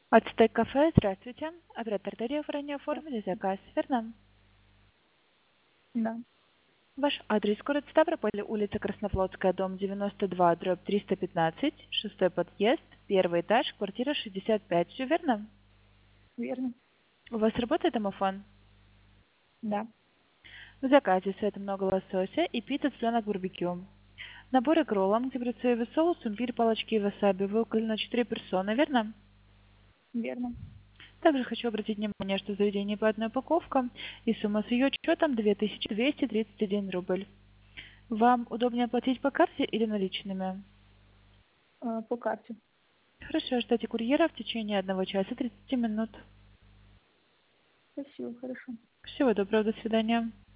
Ацтек кафе, здравствуйте. Оператор тарифа ранее Да. оформили заказ, верно? Да. Ваш адрес город Ставрополь, улица Краснофлотская, дом 92, дробь 315, шестой подъезд, первый этаж, квартира 65. Все верно? Верно. У вас работает домофон? Да. В заказе это много лосося и пицца цыпленок барбекю. Набор к роллам, где соевый соус, имбирь, палочки и васаби. Вы указали на 4 персоны, верно? Верно. Также хочу обратить внимание, что в заведении по одной упаковке и сумма с ее учетом 2231 рубль. Вам удобнее оплатить по карте или наличными? По карте. Хорошо, ждите курьера в течение 1 часа 30 минут. Спасибо, хорошо. Всего доброго, до свидания.